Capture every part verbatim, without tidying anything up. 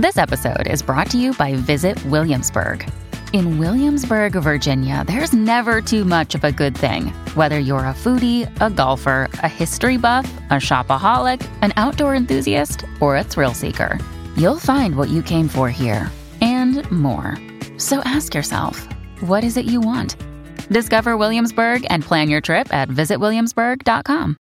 This episode is brought to you by Visit Williamsburg. In Williamsburg, Virginia, there's never too much of a good thing. Whether you're a foodie, a golfer, a history buff, a shopaholic, an outdoor enthusiast, or a thrill seeker, you'll find what you came for here and more. So ask yourself, what is it you want? Discover Williamsburg and plan your trip at visit williamsburg dot com.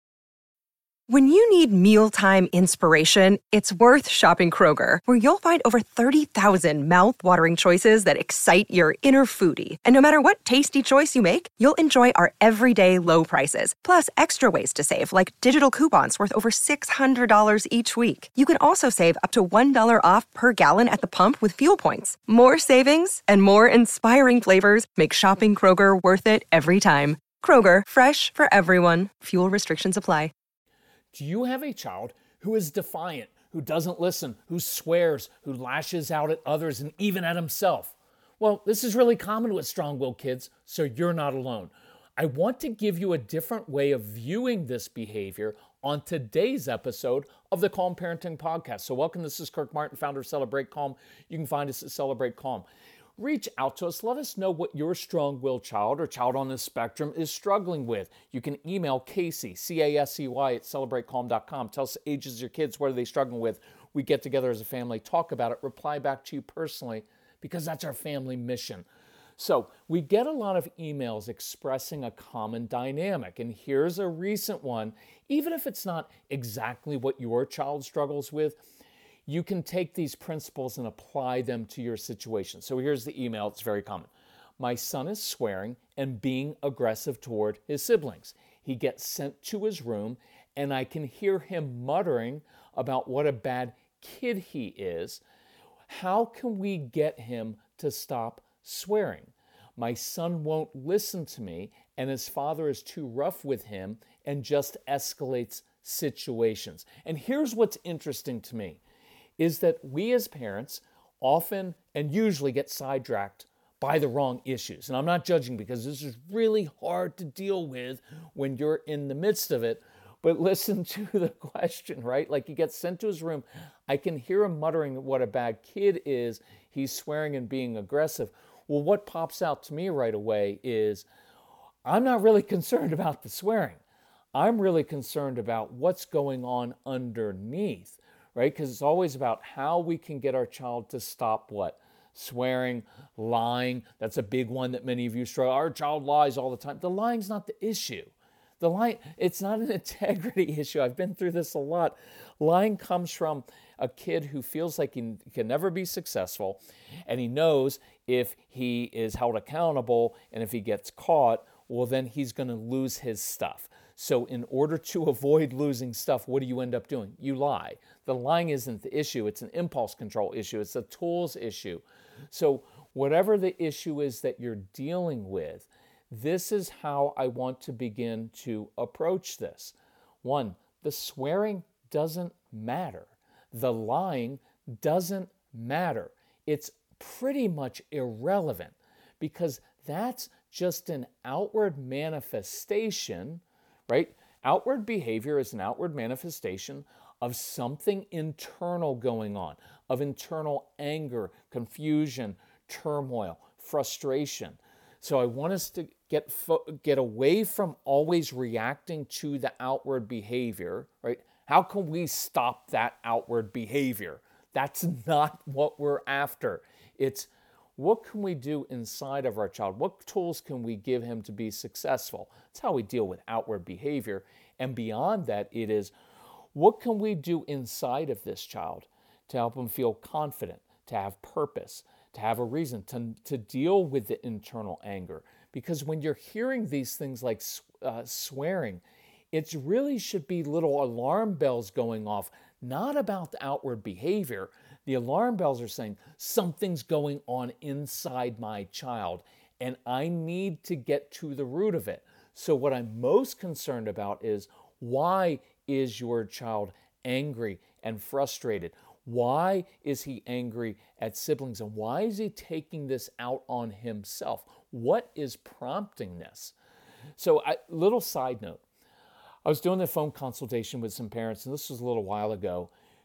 When you need mealtime inspiration, it's worth shopping Kroger, where you'll find over thirty thousand mouth-watering choices that excite your inner foodie. And no matter what tasty choice you make, you'll enjoy our everyday low prices, plus extra ways to save, like digital coupons worth over six hundred dollars each week. You can also save up to one dollar off per gallon at the pump with fuel points. More savings and more inspiring flavors make shopping Kroger worth it every time. Kroger, fresh for everyone. Fuel restrictions apply. Do you have a child who is defiant, who doesn't listen, who swears, who lashes out at others and even at himself? Well, this is really common with strong-willed kids, so you're not alone. I want to give you a different way of viewing this behavior on today's episode of the Calm Parenting Podcast. So welcome, this is Kirk Martin, founder of Celebrate Calm. You can find us at Celebrate Calm. Reach out to us. Let us know what your strong-willed child or child on the spectrum is struggling with. You can email Casey, C A S E Y, at celebrate calm dot com. Tell us the ages of your kids. What are they struggling with? We get together as a family, talk about it, reply back to you personally, because that's our family mission. So we get a lot of emails expressing a common dynamic, and here's a recent one. Even if it's not exactly what your child struggles with, you can take these principles and apply them to your situation. So here's the email. It's very common. My son is swearing and being aggressive toward his siblings. He gets sent to his room, and I can hear him muttering about what a bad kid he is. How can we get him to stop swearing? My son won't listen to me, and his father is too rough with him and just escalates situations. And here's what's interesting to me, is that we as parents often and usually get sidetracked by the wrong issues. And I'm not judging, because this is really hard to deal with when you're in the midst of it. But listen to the question, right? Like, he gets sent to his room. I can hear him muttering what a bad kid is. He's swearing and being aggressive. Well, what pops out to me right away is I'm not really concerned about the swearing. I'm really concerned about what's going on underneath. Right? Because it's always about how we can get our child to stop what? Swearing, lying. That's a big one that many of you struggle. Our child lies all the time. The lying's not the issue. The lying, it's not an integrity issue. I've been through this a lot. Lying comes from a kid who feels like he can never be successful, and he knows if he is held accountable and if he gets caught, well, then he's going to lose his stuff. So in order to avoid losing stuff, what do you end up doing? You lie. The lying isn't the issue. It's an impulse control issue. It's a tools issue. So whatever the issue is that you're dealing with, this is how I want to begin to approach this. One, the swearing doesn't matter. The lying doesn't matter. It's pretty much irrelevant, because that's just an outward manifestation, right? Outward behavior is an outward manifestation of something internal going on, of internal anger, confusion, turmoil, frustration. So I want us to get fo- get away from always reacting to the outward behavior, right? How can we stop that outward behavior? That's not what we're after. It's what can we do inside of our child? What tools can we give him to be successful? That's how we deal with outward behavior. And beyond that, it is, what can we do inside of this child to help him feel confident, to have purpose, to have a reason, to, to deal with the internal anger? Because when you're hearing these things like uh, swearing, it really should be little alarm bells going off, not about the outward behavior. The alarm bells are saying something's going on inside my child, and I need to get to the root of it. So what I'm most concerned about is, why is your child angry and frustrated? Why is he angry at siblings? And why is he taking this out on himself? What is prompting this? So, a little side note. I was doing a phone consultation with some parents, and this was a little while ago,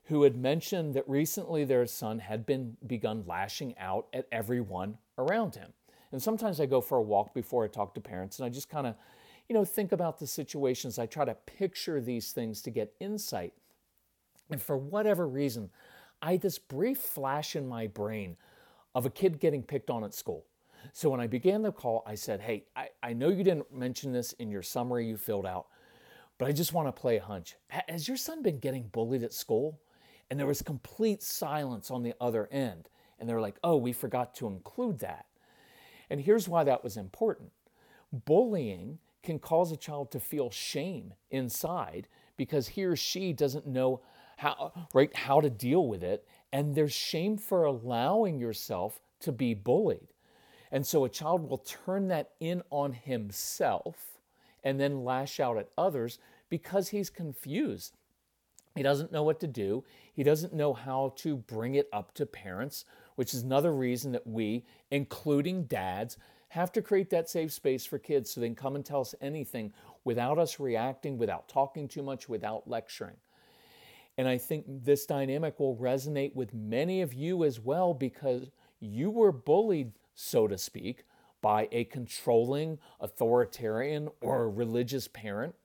who had mentioned that recently their son had been begun lashing out at everyone around him. And sometimes I go for a walk before I talk to parents, and I just kind of, you know, think about the situations. I try to picture these things to get insight. And for whatever reason, I had this brief flash in my brain of a kid getting picked on at school. So when I began the call, I said, hey, I, I know you didn't mention this in your summary you filled out, but I just want to play a hunch. Has your son been getting bullied at school? And there was complete silence on the other end. And they were like, oh, we forgot to include that. And here's why that was important. Bullying can cause a child to feel shame inside because he or she doesn't know how, right, how to deal with it. And there's shame for allowing yourself to be bullied. And so a child will turn that in on himself and then lash out at others because he's confused. He doesn't know what to do. He doesn't know how to bring it up to parents, which is another reason that we, including dads, have to create that safe space for kids so they can come and tell us anything without us reacting, without talking too much, without lecturing. And I think this dynamic will resonate with many of you as well because you were bullied, so to speak, by a controlling, authoritarian, or religious parent,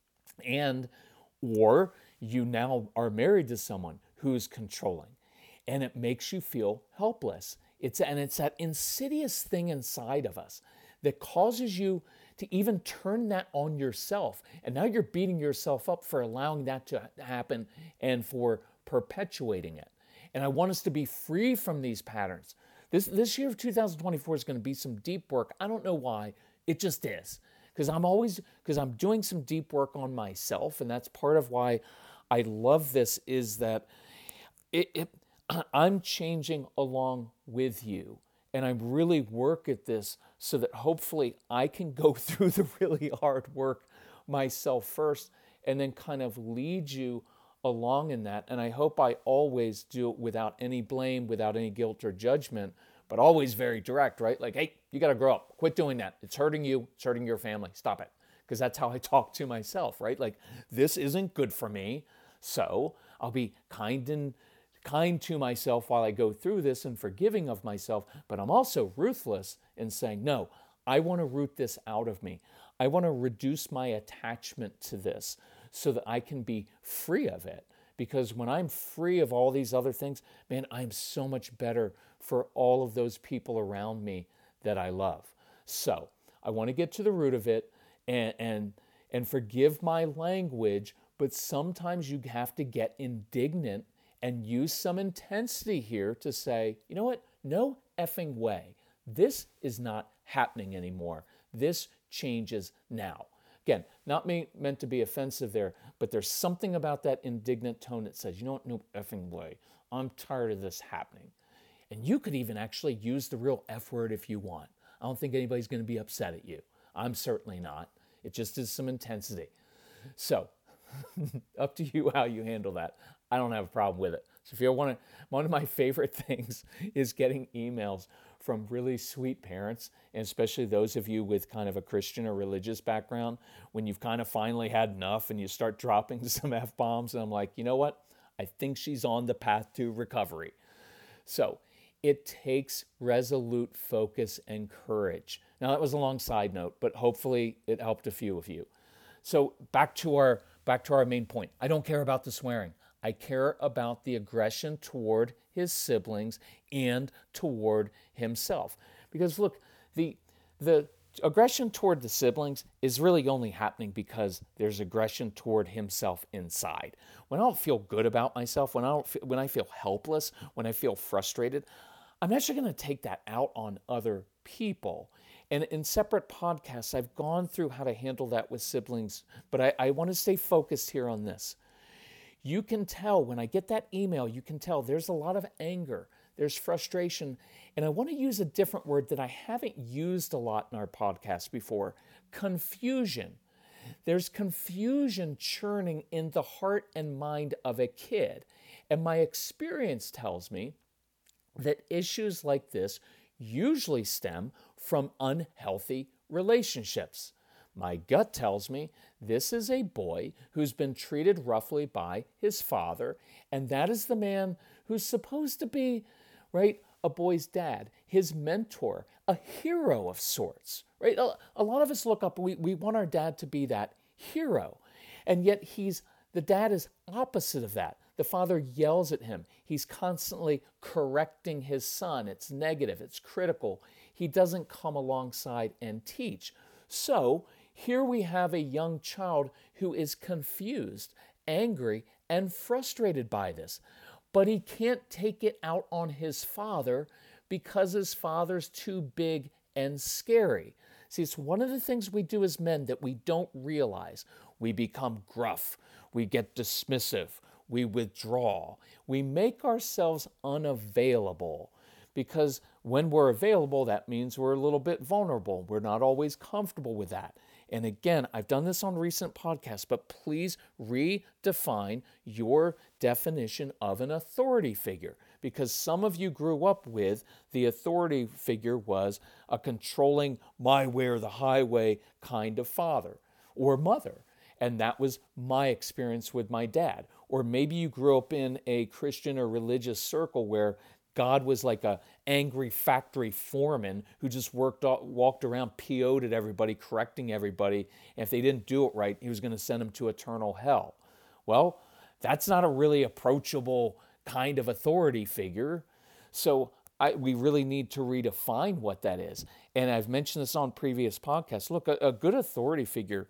and or you now are married to someone who's controlling, and it makes you feel helpless. It's and it's that insidious thing inside of us that causes you to even turn that on yourself. And now you're beating yourself up for allowing that to happen and for perpetuating it. And I want us to be free from these patterns. This this year of two thousand twenty-four is going to be some deep work. I don't know why. It just is. Because I'm always, because I'm doing some deep work on myself. And that's part of why I love this is that it, it I'm changing along with you. And I really work at this so that hopefully I can go through the really hard work myself first and then kind of lead you along in that. And I hope I always do it without any blame, without any guilt or judgment, but always very direct, right? Like, hey, you got to grow up. Quit doing that. It's hurting you. It's hurting your family. Stop it. Because that's how I talk to myself, right? Like, this isn't good for me. So I'll be kind and kind to myself while I go through this and forgiving of myself, but I'm also ruthless in saying, no, I want to root this out of me. I want to reduce my attachment to this so that I can be free of it. Because when I'm free of all these other things, man, I'm so much better for all of those people around me that I love. So I want to get to the root of it and, and, and forgive my language, but sometimes you have to get indignant and use some intensity here to say, you know what? No effing way. This is not happening anymore. This changes now. Again, not me, meant to be offensive there, but there's something about that indignant tone that says, you know what? No effing way. I'm tired of this happening. And you could even actually use the real F word if you want. I don't think anybody's going to be upset at you. I'm certainly not. It just is some intensity. So, up to you how you handle that. I don't have a problem with it. So if you want to, one of my favorite things is getting emails from really sweet parents, and especially those of you with kind of a Christian or religious background, when you've kind of finally had enough and you start dropping some F-bombs, and I'm like, you know what? I think she's on the path to recovery. So it takes resolute focus and courage. Now that was a long side note, but hopefully it helped a few of you. So back to our back to our main point. I don't care about the swearing. I care about the aggression toward his siblings and toward himself. Because look, the the aggression toward the siblings is really only happening because there's aggression toward himself inside. When I don't feel good about myself, when I don't feel, when I feel helpless, when I feel frustrated, I'm actually going to take that out on other people. And in separate podcasts, I've gone through how to handle that with siblings, but I, I want to stay focused here on this. You can tell when I get that email, you can tell there's a lot of anger, there's frustration, and I want to use a different word that I haven't used a lot in our podcast before, confusion. There's confusion churning in the heart and mind of a kid, and my experience tells me that issues like this usually stem from unhealthy relationships. My gut tells me this is a boy who's been treated roughly by his father, and that is the man who's supposed to be, right, a boy's dad, his mentor, a hero of sorts, right? A, a lot of us look up, we, we want our dad to be that hero, and yet he's, the dad is opposite of that. The father yells at him. He's constantly correcting his son. It's negative, it's critical. He doesn't come alongside and teach. So here we have a young child who is confused, angry, and frustrated by this. But he can't take it out on his father because his father's too big and scary. See, it's one of the things we do as men that we don't realize. We become gruff. We get dismissive. We withdraw. We make ourselves unavailable because when we're available, that means we're a little bit vulnerable. We're not always comfortable with that. And again, I've done this on recent podcasts, but please redefine your definition of an authority figure, because some of you grew up with the authority figure was a controlling my way or the highway kind of father or mother. And that was my experience with my dad. Or maybe you grew up in a Christian or religious circle where God was like a angry factory foreman who just worked, walked around, P O'd at everybody, correcting everybody. And if they didn't do it right, he was going to send them to eternal hell. Well, that's not a really approachable kind of authority figure. So I, we really need to redefine what that is. And I've mentioned this on previous podcasts. Look, a, a good authority figure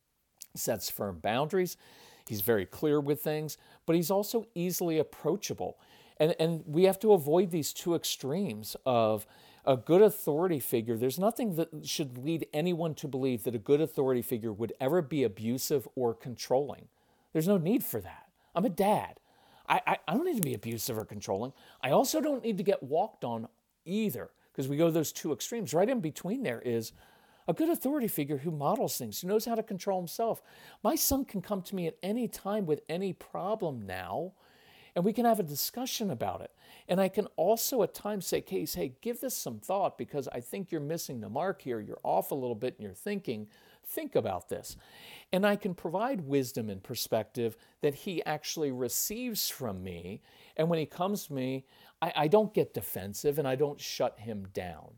sets firm boundaries. He's very clear with things, but he's also easily approachable. And, and we have to avoid these two extremes of a good authority figure. There's nothing that should lead anyone to believe that a good authority figure would ever be abusive or controlling. There's no need for that. I'm a dad. I, I, I don't need to be abusive or controlling. I also don't need to get walked on either, because we go those two extremes. Right in between there is a good authority figure who models things, who knows how to control himself. My son can come to me at any time with any problem now, and we can have a discussion about it. And I can also at times say, Case, hey, give this some thought because I think you're missing the mark here. You're off a little bit in your thinking. Think about this. And I can provide wisdom and perspective that he actually receives from me. And when he comes to me, I, I don't get defensive and I don't shut him down.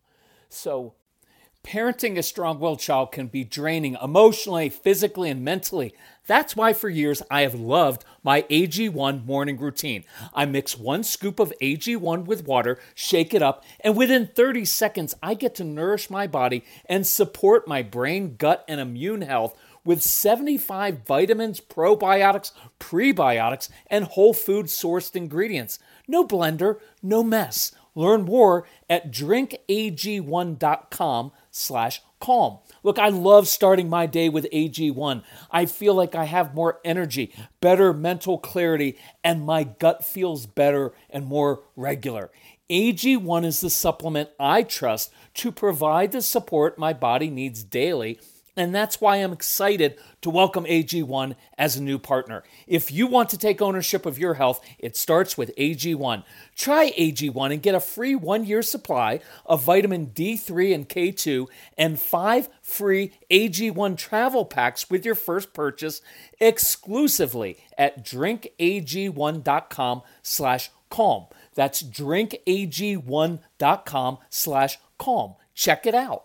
So parenting a strong-willed child can be draining emotionally, physically, and mentally. That's why for years I have loved my A G one morning routine. I mix one scoop of A G one with water, shake it up, and within thirty seconds I get to nourish my body and support my brain, gut, and immune health with seventy-five vitamins, probiotics, prebiotics, and whole food sourced ingredients. No blender, no mess. Learn more at drinkag1.com slash calm. Look, I love starting my day with A G one. I feel like I have more energy, better mental clarity, and my gut feels better and more regular. A G one is the supplement I trust to provide the support my body needs daily. And that's why I'm excited to welcome A G one as a new partner. If you want to take ownership of your health, it starts with A G one. Try A G one and get a free one-year supply of vitamin D three and K two and five free A G one travel packs with your first purchase exclusively at drinkag1.com slash calm. That's drinkag1.com slash calm. Check it out.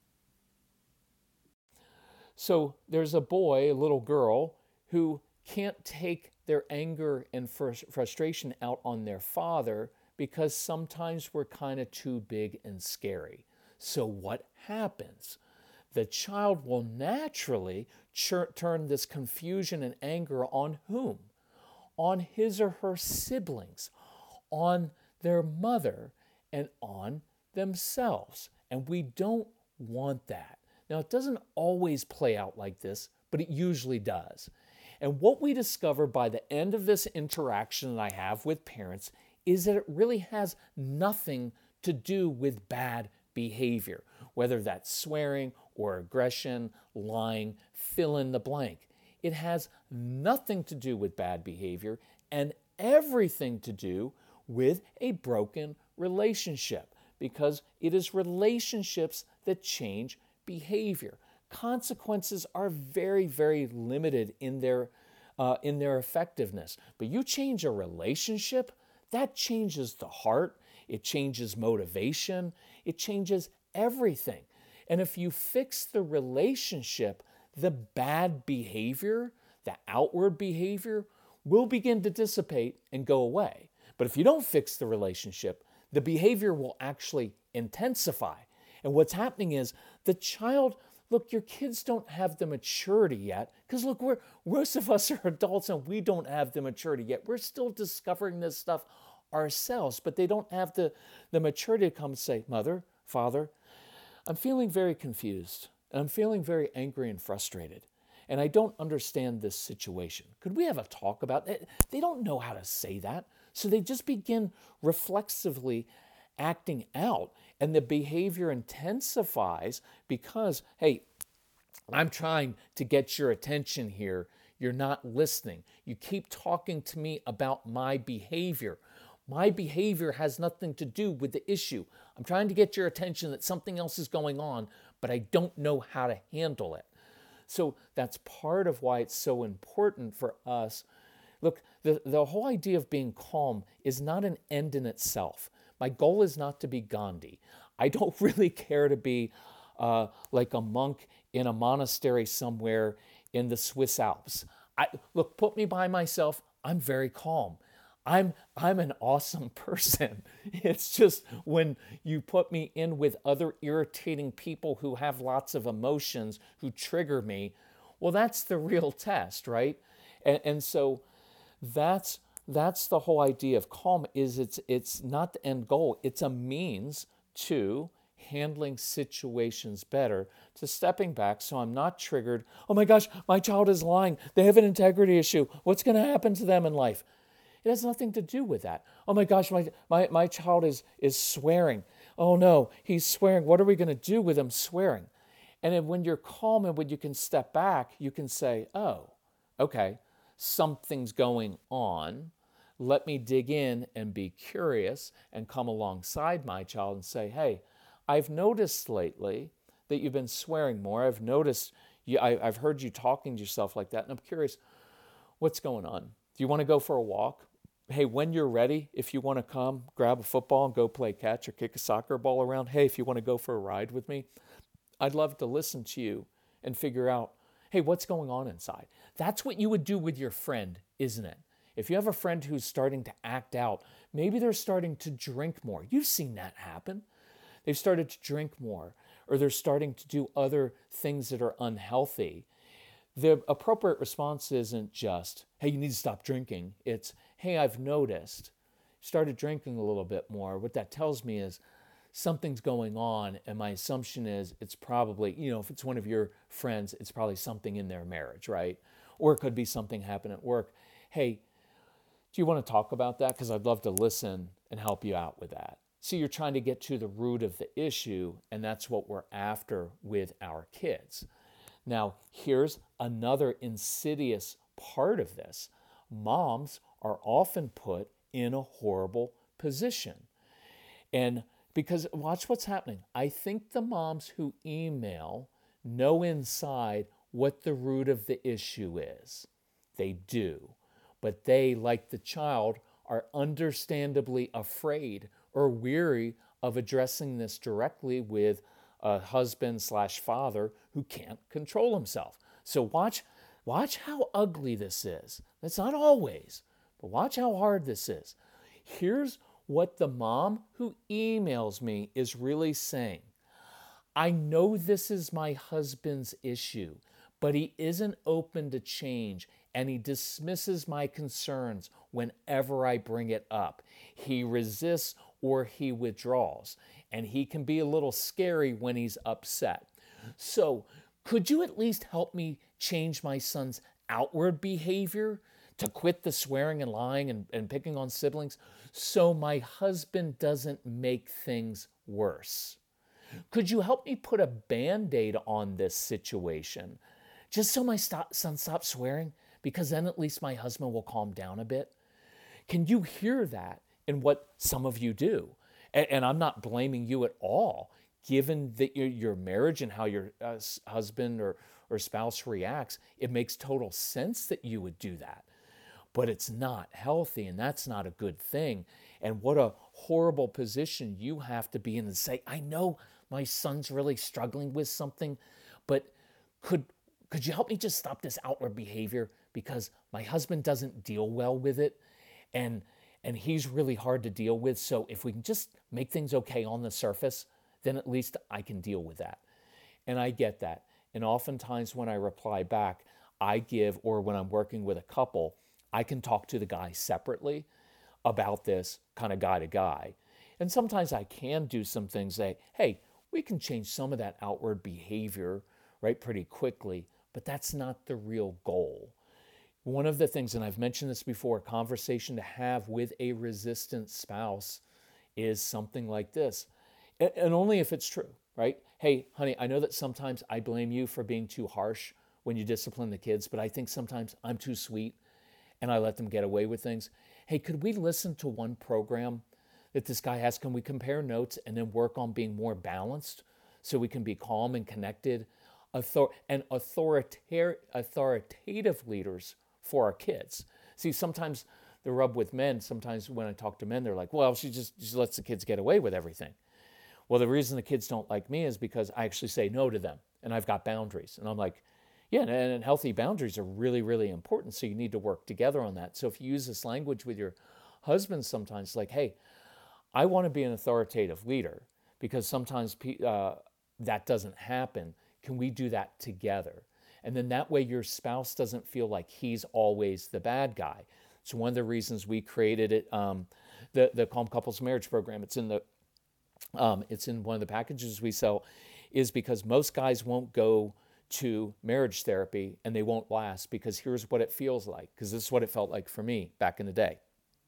So there's a boy, a little girl, who can't take their anger and frustration out on their father because sometimes we're kind of too big and scary. So what happens? The child will naturally ch- turn this confusion and anger on whom? On his or her siblings, on their mother, and on themselves. And we don't want that. Now, it doesn't always play out like this, but it usually does. And what we discover by the end of this interaction that I have with parents is that it really has nothing to do with bad behavior, whether that's swearing or aggression, lying, fill in the blank. It has nothing to do with bad behavior and everything to do with a broken relationship, because it is relationships that change behavior. consequences are very, very limited in their uh, in their effectiveness. But you change a relationship, that changes the heart, it changes motivation, it changes everything. And if you fix the relationship, the bad behavior, the outward behavior, will begin to dissipate and go away. But if you don't fix the relationship, the behavior will actually intensify. And what's happening is the child, look, your kids don't have the maturity yet, because look, we're, most of us are adults and we don't have the maturity yet. We're still discovering this stuff ourselves, but they don't have the, the maturity to come and say, Mother, Father, I'm feeling very confused, and I'm feeling very angry and frustrated, and I don't understand this situation. Could we have a talk about it? They don't know how to say that, so they just begin reflexively acting out, and the behavior intensifies because, hey, I'm trying to get your attention here. You're not listening. You keep talking to me about my behavior. My behavior has nothing to do with the issue. I'm trying to get your attention that something else is going on, but I don't know how to handle it. So that's part of why it's so important for us. Look, the, the whole idea of being calm is not an end in itself. My goal is not to be Gandhi. I don't really care to be uh, like a monk in a monastery somewhere in the Swiss Alps. I, look, put me by myself, I'm very calm. I'm I'm an awesome person. It's just when you put me in with other irritating people who have lots of emotions, who trigger me, well, that's the real test, right? And, and so that's that's the whole idea of calm. Is it's it's not the end goal. It's a means to handling situations better, to stepping back so I'm not triggered. Oh my gosh, my child is lying. They have an integrity issue. What's going to happen to them in life? It has nothing to do with that. Oh my gosh, my, my, my child is, is swearing. Oh no, he's swearing. What are we going to do with him swearing? And then when you're calm and when you can step back, you can say, oh, okay, something's going on. Let me dig in and be curious and come alongside my child and say, hey, I've noticed lately that you've been swearing more. I've noticed, you, I, I've heard you talking to yourself like that, and I'm curious, what's going on? Do you want to go for a walk? Hey, when you're ready, if you want to come, grab a football and go play catch or kick a soccer ball around. Hey, if you want to go for a ride with me, I'd love to listen to you and figure out, hey, what's going on inside? That's what you would do with your friend, isn't it? If you have a friend who's starting to act out, maybe they're starting to drink more. You've seen that happen. They've started to drink more, or they're starting to do other things that are unhealthy. The appropriate response isn't just, hey, you need to stop drinking. It's, hey, I've noticed, started drinking a little bit more. What that tells me is something's going on, and my assumption is it's probably, you know, if it's one of your friends, it's probably something in their marriage, right? Or it could be something happened at work. Hey, do you want to talk about that? Because I'd love to listen and help you out with that. So you're trying to get to the root of the issue, and that's what we're after with our kids. Now, here's another insidious part of this. Moms are often put in a horrible position. And because watch what's happening. I think the moms who email know inside what the root of the issue is. They do. But they, like the child, are understandably afraid or weary of addressing this directly with a husband slash father who can't control himself. So watch, watch how ugly this is. It's not always, but watch how hard this is. Here's what the mom who emails me is really saying. I know this is my husband's issue, but he isn't open to change, and he dismisses my concerns whenever I bring it up. He resists or he withdraws, and he can be a little scary when he's upset. So, could you at least help me change my son's outward behavior to quit the swearing and lying and, and picking on siblings so my husband doesn't make things worse? Could you help me put a Band-Aid on this situation just so my stop, son stops swearing? Because then at least my husband will calm down a bit. Can you hear that in what some of you do? And, and I'm not blaming you at all. given that your, your marriage and how your uh, husband or, or spouse reacts, it makes total sense that you would do that. But it's not healthy, and that's not a good thing. And what a horrible position you have to be in to say, I know my son's really struggling with something, but could could you help me just stop this outward behavior? Because my husband doesn't deal well with it, and and he's really hard to deal with. So if we can just make things okay on the surface, then at least I can deal with that. And I get that. And oftentimes when I reply back, I give, or when I'm working with a couple, I can talk to the guy separately about this, kind of guy to guy. And sometimes I can do some things that, hey, we can change some of that outward behavior, right, pretty quickly, but that's not the real goal. One of the things, and I've mentioned this before, a conversation to have with a resistant spouse is something like this. And only if it's true, right? Hey, honey, I know that sometimes I blame you for being too harsh when you discipline the kids, but I think sometimes I'm too sweet and I let them get away with things. Hey, could we listen to one program that this guy has? Can we compare notes and then work on being more balanced so we can be calm and connected? Author- and authoritar- authoritative leaders for our kids. See, sometimes the rub with men, sometimes when I talk to men, they're like, well, she just, just lets the kids get away with everything. Well, the reason the kids don't like me is because I actually say no to them and I've got boundaries. And I'm like, yeah, and, and healthy boundaries are really, really important. So you need to work together on that. So if you use this language with your husband sometimes, like, hey, I want to be an authoritative leader because sometimes uh, that doesn't happen. Can we do that together? And then that way your spouse doesn't feel like he's always the bad guy. It's one of the reasons we created it, um, the, the Calm Couples Marriage Program. It's in the Um, it's in one of the packages we sell, is because most guys won't go to marriage therapy and they won't last, because here's what it feels like, because this is what it felt like for me back in the day.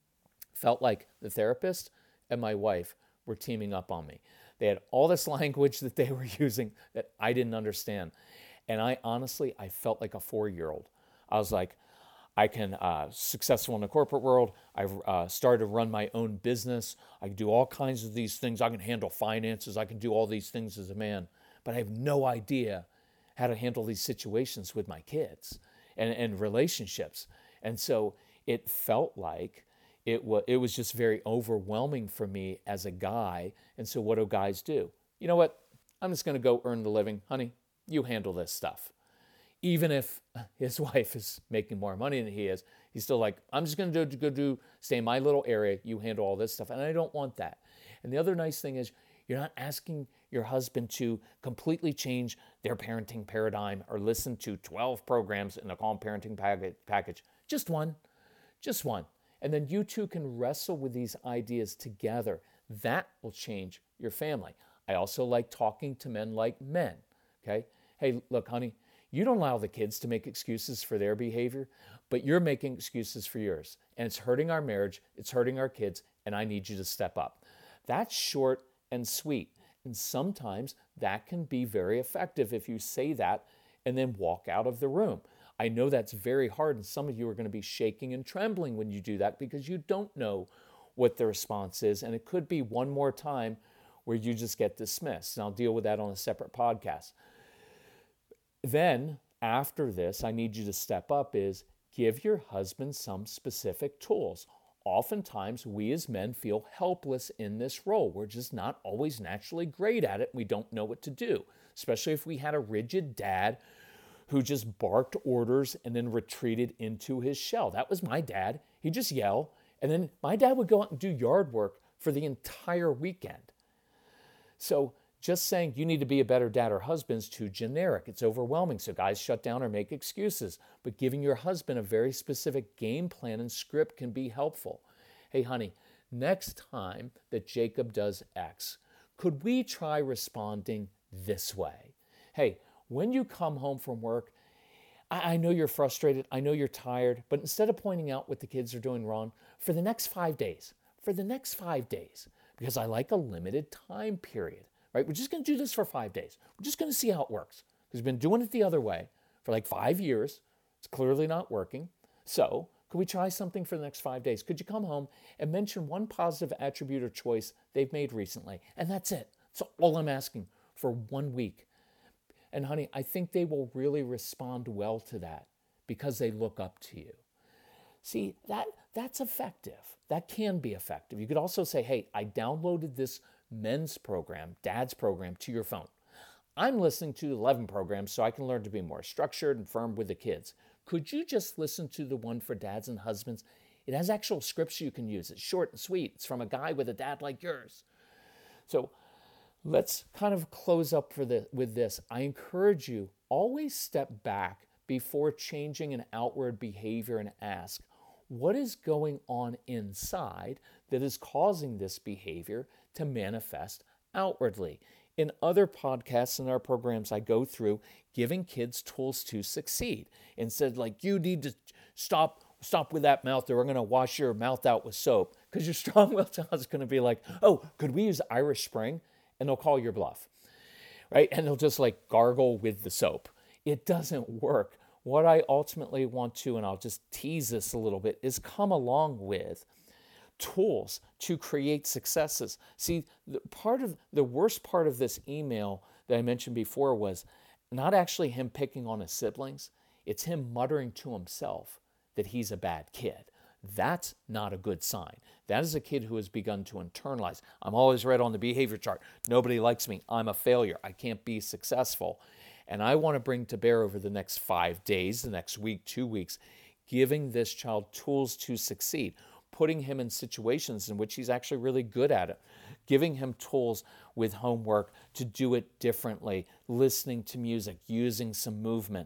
Felt like the therapist and my wife were teaming up on me. They had all this language that they were using that I didn't understand. And I honestly, I felt like a four-year-old. I was like, I can uh, successful in the corporate world. I've uh, started to run my own business. I can do all kinds of these things. I can handle finances. I can do all these things as a man, but I have no idea how to handle these situations with my kids and, and relationships. And so it felt like it was, it was just very overwhelming for me as a guy. And so what do guys do? You know what? I'm just going to go earn the living. Honey, you handle this stuff. Even if his wife is making more money than he is, he's still like, I'm just going to go do, stay in my little area. You handle all this stuff. And I don't want that. And the other nice thing is you're not asking your husband to completely change their parenting paradigm or listen to twelve programs in the Calm Parenting package. Just one, just one. And then you two can wrestle with these ideas together. That will change your family. I also like talking to men like men, okay? Hey, look, honey, you don't allow the kids to make excuses for their behavior, but you're making excuses for yours. And it's hurting our marriage, it's hurting our kids, and I need you to step up. That's short and sweet. And sometimes that can be very effective if you say that and then walk out of the room. I know that's very hard, and some of you are going to be shaking and trembling when you do that because you don't know what the response is. And it could be one more time where you just get dismissed. And I'll deal with that on a separate podcast. Then, after this, I need you to step up is give your husband some specific tools. Oftentimes, we as men feel helpless in this role. We're just not always naturally great at it. We don't know what to do, especially if we had a rigid dad who just barked orders and then retreated into his shell. That was my dad. He'd just yell, and then my dad would go out and do yard work for the entire weekend. So just saying you need to be a better dad or husband is too generic. It's overwhelming. So guys shut down or make excuses. But giving your husband a very specific game plan and script can be helpful. Hey, honey, next time that Jacob does X, could we try responding this way? Hey, when you come home from work, I, I know you're frustrated. I know you're tired. But instead of pointing out what the kids are doing wrong, for the next five days, for the next five days, because I like a limited time period. Right? We're just going to do this for five days. We're just going to see how it works. Because we've been doing it the other way for like five years. It's clearly not working. So could we try something for the next five days? Could you come home and mention one positive attribute or choice they've made recently? And that's it. That's all I'm asking for one week. And honey, I think they will really respond well to that because they look up to you. See, that that's effective. That can be effective. You could also say, hey, I downloaded this men's program, dad's program, to your phone. I'm listening to eleven programs so I can learn to be more structured and firm with the kids. Could you just listen to the one for dads and husbands? It has actual scripts you can use. It's short and sweet. It's from a guy with a dad like yours. So let's kind of close up for the, with this. I encourage you, always step back before changing an outward behavior and ask, what is going on inside that is causing this behavior to manifest outwardly? In other podcasts in our programs, I go through giving kids tools to succeed. Instead, like, you need to stop stop with that mouth, or we're going to wash your mouth out with soap. Because your strong-willed child is going to be like, oh, could we use Irish Spring? And they'll call your bluff, right? And they'll just like gargle with the soap. It doesn't work. What I ultimately want to, and I'll just tease this a little bit, is come along with tools to create successes. See, the part of the worst part of this email that I mentioned before was not actually him picking on his siblings. It's him muttering to himself that he's a bad kid. That's not a good sign. That is a kid who has begun to internalize. I'm always red on the behavior chart. Nobody likes me. I'm a failure. I can't be successful. And I want to bring to bear over the next five days, the next week, two weeks, giving this child tools to succeed, putting him in situations in which he's actually really good at it, giving him tools with homework to do it differently, listening to music, using some movement.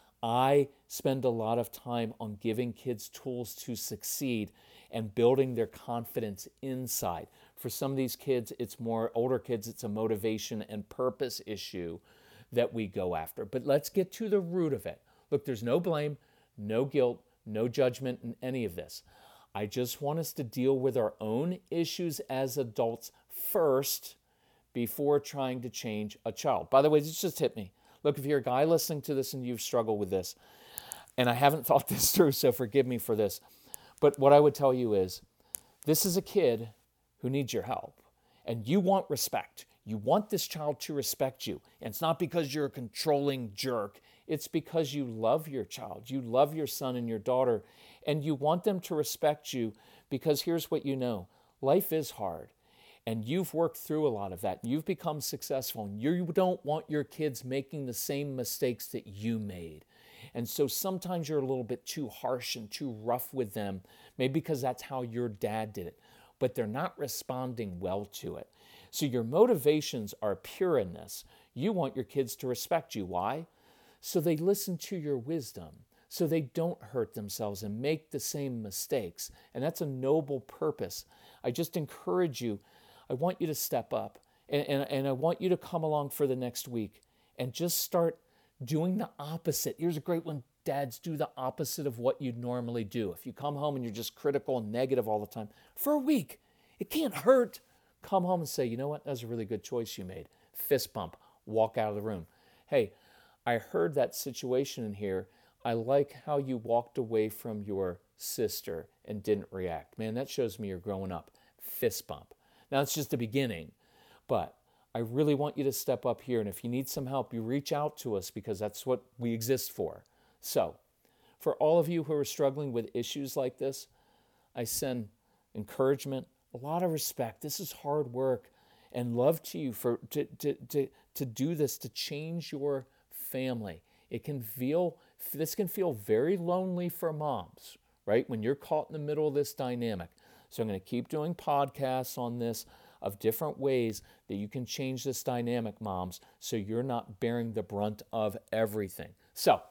I spend a lot of time on giving kids tools to succeed and building their confidence inside. For some of these kids, it's more older kids, it's a motivation and purpose issue that we go after. But let's get to the root of it. Look, there's no blame, no guilt, no judgment in any of this. I just want us to deal with our own issues as adults first before trying to change a child. By the way, this just hit me. Look, if you're a guy listening to this and you've struggled with this, and I haven't thought this through, so forgive me for this, but what I would tell you is, this is a kid who needs your help, and you want respect. You want this child to respect you, and it's not because you're a controlling jerk. It's because you love your child. You love your son and your daughter, and you want them to respect you because here's what you know. Life is hard. And you've worked through a lot of that. You've become successful. And you don't want your kids making the same mistakes that you made. And so sometimes you're a little bit too harsh and too rough with them, maybe because that's how your dad did it. But they're not responding well to it. So your motivations are pure in this. You want your kids to respect you. Why? So they listen to your wisdom. So they don't hurt themselves and make the same mistakes. And that's a noble purpose. I just encourage you. I want you to step up, and, and, and I want you to come along for the next week and just start doing the opposite. Here's a great one. Dads, do the opposite of what you'd normally do. If you come home and you're just critical and negative all the time, for a week, it can't hurt. Come home and say, you know what? That was a really good choice you made. Fist bump, walk out of the room. Hey, I heard that situation in here. I like how you walked away from your sister and didn't react. Man, that shows me you're growing up. Fist bump. Now, it's just the beginning, but I really want you to step up here. And if you need some help, you reach out to us because that's what we exist for. So, for all of you who are struggling with issues like this, I send encouragement, a lot of respect. This is hard work, and love to you for to to to, to do this, to change your family. It can feel, this can feel very lonely for moms, right? When you're caught in the middle of this dynamic. So I'm going to keep doing podcasts on this of different ways that you can change this dynamic, moms, so you're not bearing the brunt of everything. So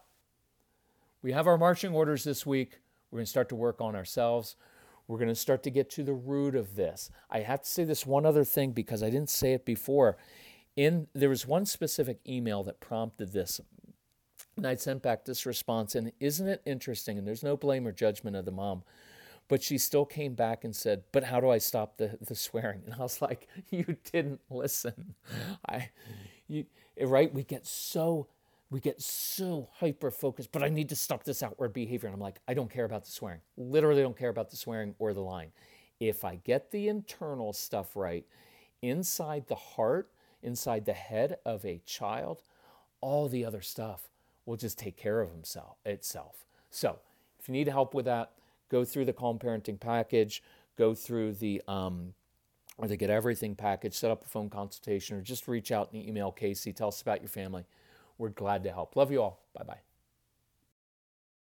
we have our marching orders this week. We're going to start to work on ourselves. We're going to start to get to the root of this. I have to say this one other thing because I didn't say it before. In there was one specific email that prompted this. And I sent back this response, and isn't it interesting? And there's no blame or judgment of the mom. But she still came back and said, but how do I stop the, the swearing? And I was like, you didn't listen. I, you, right? We get so, we get so hyper-focused, but I need to stop this outward behavior. And I'm like, I don't care about the swearing. Literally don't care about the swearing or the lying. If I get the internal stuff right, inside the heart, inside the head of a child, all the other stuff will just take care of himself, itself. So if you need help with that, go through the Calm Parenting package, go through the um, or the Get Everything package, set up a phone consultation, or just reach out and email Casey. Tell us about your family. We're glad to help. Love you all. Bye-bye.